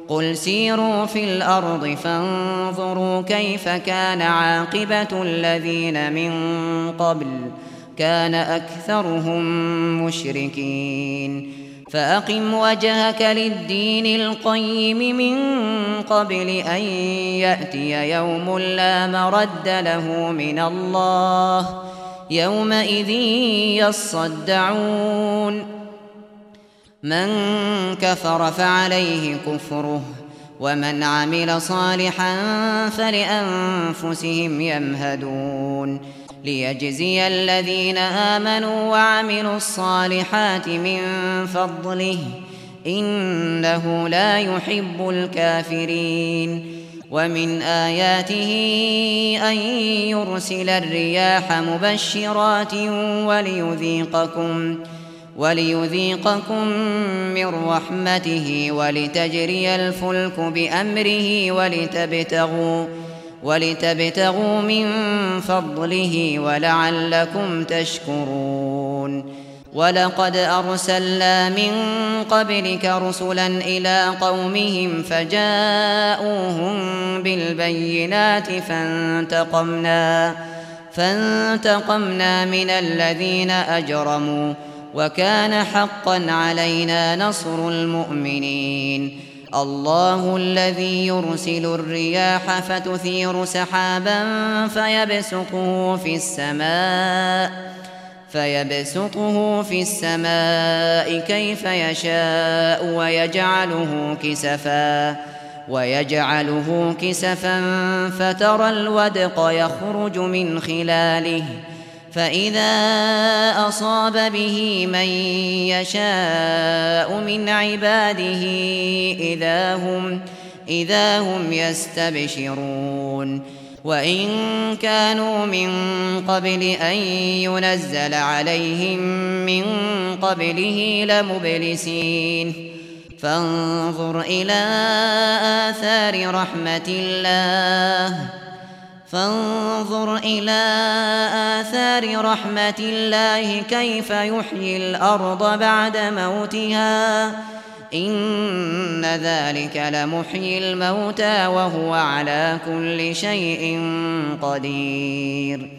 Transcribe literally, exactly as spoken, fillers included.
قل سيروا في الأرض فانظروا كيف كان عاقبة الذين من قبل كان أكثرهم مشركين فأقم وجهك للدين القيم من قبل أن يأتي يوم لا مرد له من الله يومئذ يصدعون من كفر فعليه كفره ومن عمل صالحا فلأنفسهم يمهدون ليجزي الذين آمنوا وعملوا الصالحات من فضله إنه لا يحب الكافرين ومن آياته أن يرسل الرياح مبشرات وليذيقكم وليذيقكم من رحمته ولتجري الفلك بأمره ولتبتغوا ولتبتغوا من فضله ولعلكم تشكرون ولقد أرسلنا من قبلك رسلا إلى قومهم فجاءوهم بالبينات فانتقمنا فانتقمنا من الذين أجرموا وكان حقا علينا نصر المؤمنين الله الذي يرسل الرياح فتثير سحابا فيبسطه في السماء فيبسطه في السماء كيف يشاء ويجعله كسفا ويجعله كسفا فترى الودق يخرج من خلاله فإذا أصاب به من يشاء من عباده إذا هم, إذا هم يستبشرون وإن كانوا من قبل أن ينزل عليهم من قبله لمبلسين فانظر إلى آثار رحمة الله فانظر إلى آثار رحمة الله كيف يحيي الأرض بعد موتها إن ذلك لمحيي الموتى وهو على كل شيء قدير